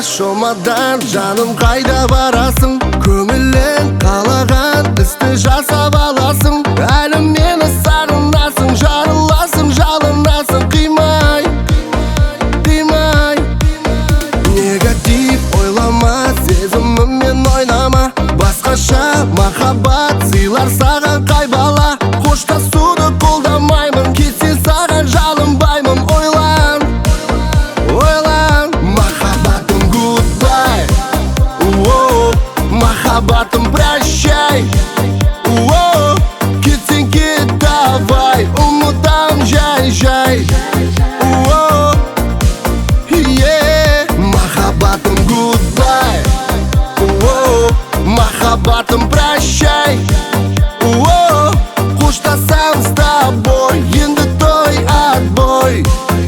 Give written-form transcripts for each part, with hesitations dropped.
шомадан жаным қайда барасың? Көңілің қалаған істі жасап аласың. Әлі мені сағынасың, жарыласың, жалынасың. Қимай, қимай. Негатив ойлама, сезіміммен ойнама. Басқаша махаббат сыйлар саған қай бала. Қоштасуды қолдамаймын, кетсең саған жалынбаймын. Ойлан, ойлан. Махаббатым goodbye, махаббатым прощай. Кетсең кет давай, ұмытам жай-жай. Махаббатым goodbye, махаббатым прощай. Қоштасам с тобой, енді той отбой.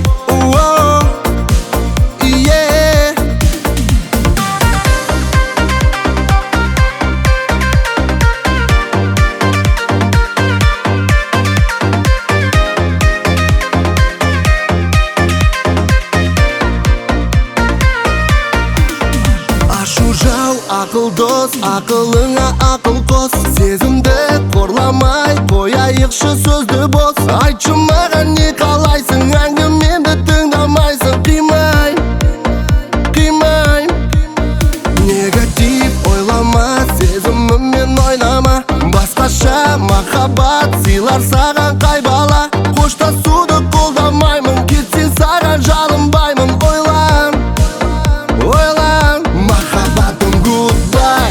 Ашу жау, ақыл дос, ақылыңа ақыл қос. Сезімді қорламай, қояйықшы сөзді бос. Айтшы маған не қалайсың, әңгімемді тыңдамайсың. Қимай, қимай. Негатив ойлама, сезіміммен ойнама. Басқаша махаббат сыйлар саған қай бала. Қоштасуды қолдамаймын, кетсең саған жалынбаймын. Ойлан, ойлан. Махаббатым goodbye,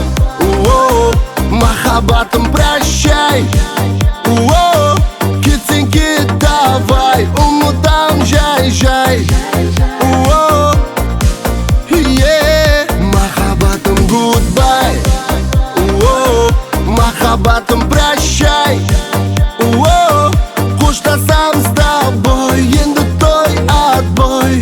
махаббатым прощай. Кетсең кет давай, ұмытам жай-жай. Махаббатым goodbye, махаббатым прощай. Қоштасам с тобой, енді той отбой.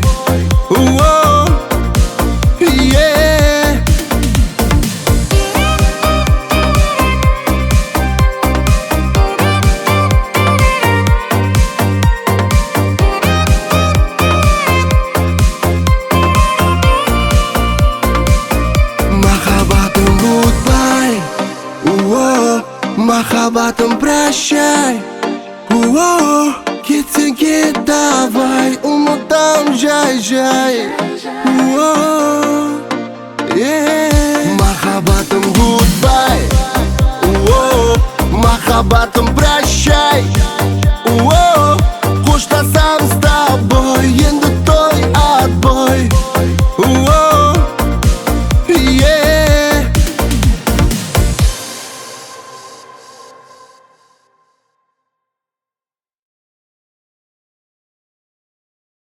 Махаббатым goodbye, махаббатым прощай. Кетсең кет давай, ұмытам жай-жай.